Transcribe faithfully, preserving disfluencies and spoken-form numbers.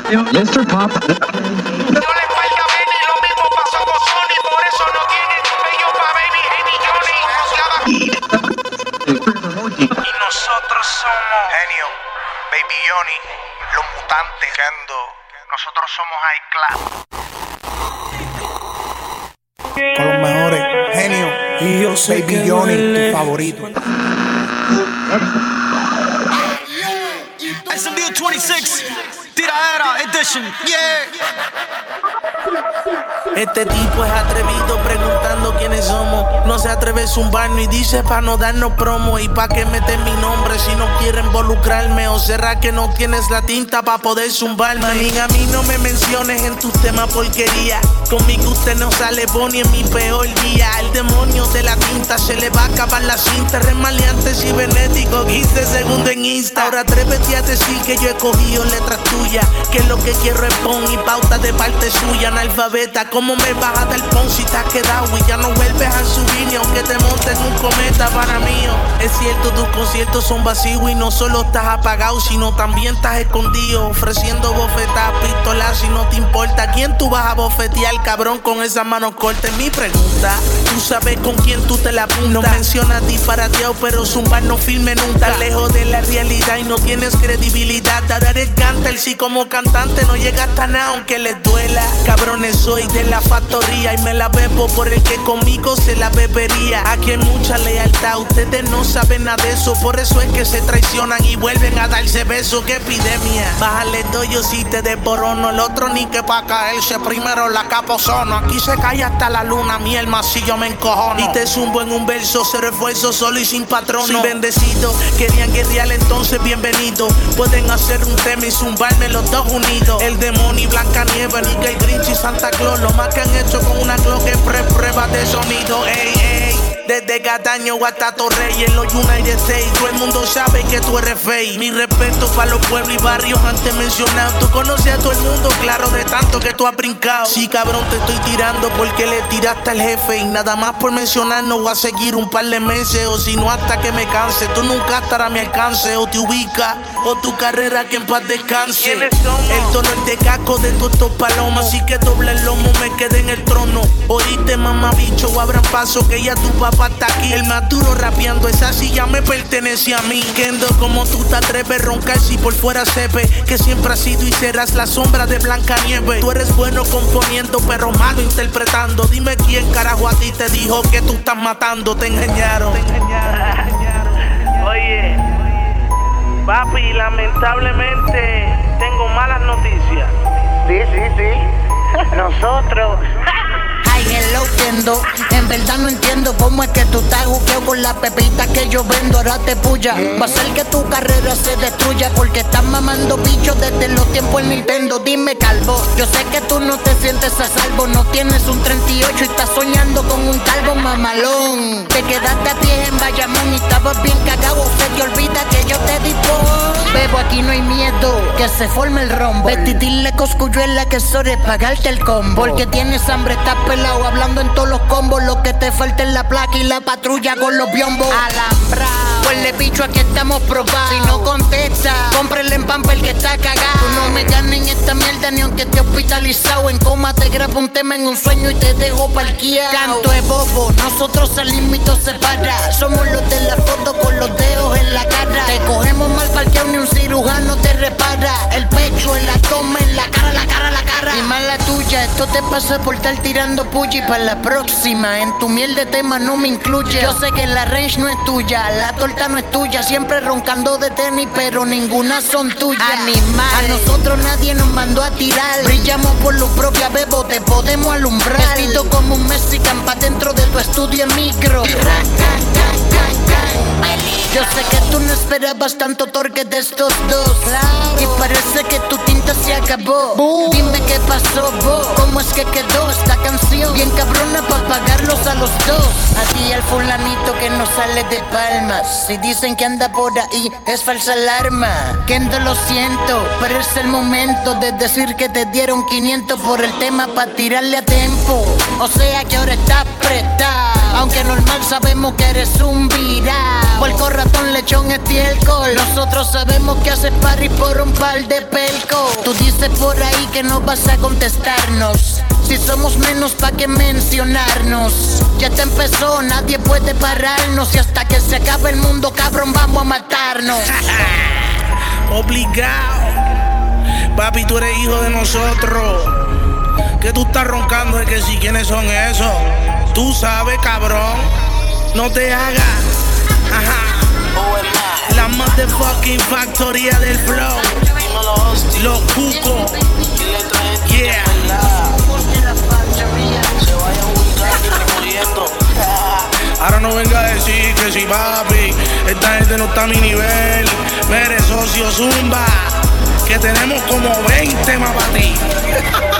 mister Pop. No le falta Benny, lo mismo pasó con Sony, por eso no tienen bello pa' Baby Johnny. Y nosotros somos Genio, Baby Johnny, los mutantes, Kendo. Nosotros somos High Class. Con los mejores, Genio y yo soy Baby Johnny, tu favorito. S M D veintiséis, Tiradera Edition, yeah. Este tipo es atrevido preguntando quiénes somos. No se atreve a zumbarnos y dice pa' no darnos promo. Y pa' que meten mi nombre si no quiere involucrarme. O será que no tienes la tinta pa' poder zumbarme. Manín, a mí no me menciones en tus temas porquería. Conmigo usted no sale Bonnie en mi peor día. El demonio de la tinta se le va a acabar la cinta. Remaleante cibernético, quince segundos en Insta. Ahora atrévete a decir que yo he cogido letras tuyas. Que lo que quiero es pon y pauta de parte suya. Analfabeta, ¿cómo me vas a dar pon si te has quedado? Y ya no vuelves a subir ni aunque te montes en un cometa para mío. Es cierto, tus conciertos son vacíos y no solo estás apagado, sino también estás escondido, ofreciendo bofetadas, pistolas si no te importa. ¿A quién tú vas a bofetear, cabrón, con esas manos cortas? Mi pregunta, ¿tú sabes con quién tú te la apuntas? No mencionas disparateado, pero zumbar no firme nunca. Estás lejos de la realidad y no tienes credibilidad. Ahora eres canta, si como cantante no llegas tan nada aunque les duela. Cabrones, soy de la factoría y me la bebo por el que conmigo se la bebería. Aquí hay mucha lealtad, ustedes no saben nada de eso. Por eso es que se traicionan y vuelven a darse besos. ¡Qué epidemia! Bájale doyo si te desborono. El otro ni que pa' caerse primero la capozono. Aquí se cae hasta la luna, mi alma si yo me encojono. Y te zumbo en un verso, cero esfuerzo, solo y sin patrono. Soy bendecido, querían guerrear entonces bienvenido. Pueden hacer un tema y zumbarme los dos unidos. El demonio y Blancanieves, ni que el Grinch y Santa Claus. Lo más que han hecho con una Glock es pre prueba de sonido. Ey, ey. Desde Cataño hasta Torrey en los United States. Todo el mundo sabe que tú eres fake. Mi respeto para los pueblos y barrios antes mencionados. Tú conoces a todo el mundo, claro, de tanto que tú has brincado. Sí, cabrón, te estoy tirando porque le tiraste al jefe. Y nada más por mencionar no voy a seguir un par de meses. O si no hasta que me canse. Tú nunca estarás a mi alcance. O te ubicas, o tu carrera que en paz descanse. El tono es de casco de todos estos palomos. Así que doble el lomo, me quedé en el trono. Oíste, mamá bicho, o abran paso que ya tu papá está aquí. El más duro rapeando, esa silla me pertenece a mí. Kendo, como tú te atreves a roncar si por fuera se ve que siempre has sido y serás la sombra de Blancanieves. Tú eres bueno componiendo, pero malo interpretando. Dime quién carajo a ti te dijo que tú estás matando. Te engañaron. Te engañaron. Oye, papi, lamentablemente tengo malas noticias. Sí, sí, sí. Nosotros. Ay, hello, Kendo. En verdad no entiendo cómo es que tú estás juqueo con las pepitas que yo vendo. Ahora te puya. Va a ser que tu carrera se destruya porque estás mamando bichos desde los tiempos en Nintendo. Dime, calvo, yo sé que tú no te sientes a salvo. No tienes un treinta y ocho y estás soñando con un calvo mamalón. Te quedaste a pie en Bayamón y estabas bien cagado. Se te olvida que yo te di por. Bebo, aquí no hay miedo, que se forme el rombo. Petitirle coscuyuela que sobre pagarte el combo. Porque tienes hambre, estás pelado, hablando en todos los combos. Lo que te falta es la placa y la patrulla con los biombos. Alambra, ponle bicho, aquí estamos probados. Si no contesta, cómprele en Pamper que está cagado. Tú no me ganes en esta mierda ni aunque te hospitalizado. En coma te grabo un tema en un sueño y te dejo parqueado. Canto es bobo, nosotros salimos y todo se para. Somos los de la foto con los dedos en la cara. Te cogemos mal parqueado, ni un cirujano te repara. El pecho, en la toma, en la cara, la cara, la cara. Y mala tuya, esto te pasa por estar tirando puya. Y para la próxima, en tu miel de tema no me incluye. Yo sé que la range no es tuya, la torta no es tuya. Siempre roncando de tenis, pero ninguna son tuyas. Animal, a nosotros nadie nos mandó a tirar. Brillamos por luz propia, bebo, te podemos alumbrar. Vestido como un mexican pa' dentro de tu estudio en micro. Yo sé que tú no esperabas tanto torque de estos dos. Claro. Y parece que tu tinta se acabó. Boom. Dime qué pasó, vos. ¿Cómo es que quedó esta canción? Bien cabrona pa' pagarlos a los dos. A ti y al fulanito que no sale de palmas. Si dicen que anda por ahí, es falsa alarma. Kendo, lo siento, pero es el momento de decir que te dieron quinientos por el tema pa' tirarle a tiempo. O sea que ahora estás apretado. Aunque normal sabemos que eres un viral. Puerco, ratón, lechón, estiércol. Nosotros sabemos que haces party por un par de pelcos. Tú dices dice por ahí que no vas a contestarnos. Si somos menos, ¿pa' qué mencionarnos? Ya te empezó, nadie puede pararnos. Y hasta que se acabe el mundo, cabrón, vamos a matarnos. Obligado. Papi, tú eres hijo de nosotros. ¿Qué tú estás roncando de que si quiénes son esos? Tú sabes, cabrón. No te hagas. Ajá. La motherfucking factoría del flow. Los cucos. Yeah. Ahora no venga a decir que si papi, esta gente no está a mi nivel. Mere socio zumba, que tenemos como veinte más para ti.